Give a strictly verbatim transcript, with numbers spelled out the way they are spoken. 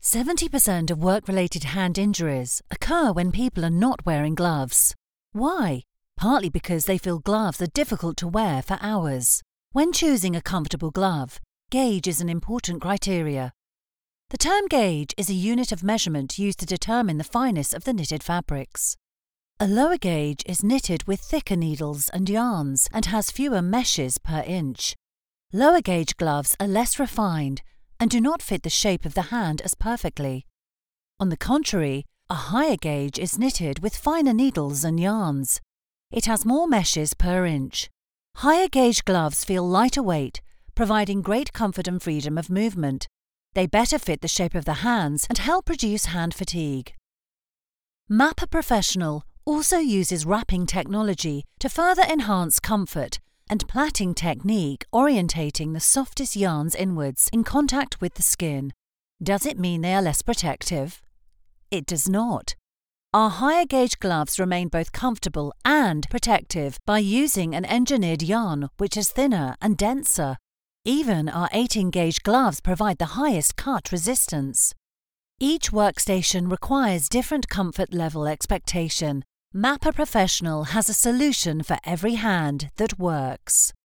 seventy percent of work-related hand injuries occur when people are not wearing gloves. Why? Partly because they feel gloves are difficult to wear for hours. When choosing a comfortable glove, gauge is an important criteria. The term gauge is a unit of measurement used to determine the fineness of the knitted fabrics. A lower gauge is knitted with thicker needles and yarns and has fewer meshes per inch. Lower gauge gloves are less refined and do not fit the shape of the hand as perfectly. On the contrary, a higher gauge is knitted with finer needles and yarns. It has more meshes per inch. Higher gauge gloves feel lighter weight, providing great comfort and freedom of movement. They better fit the shape of the hands and help reduce hand fatigue. Mappa Professional also uses wrapping technology to further enhance comfort and plaiting technique orientating the softest yarns inwards in contact with the skin. Does it mean they are less protective? It does not. Our higher gauge gloves remain both comfortable and protective by using an engineered yarn which is thinner and denser. Even our eighteen gauge gloves provide the highest cut resistance. Each workstation requires different comfort level expectation. Mappa Professional has a solution for every hand that works.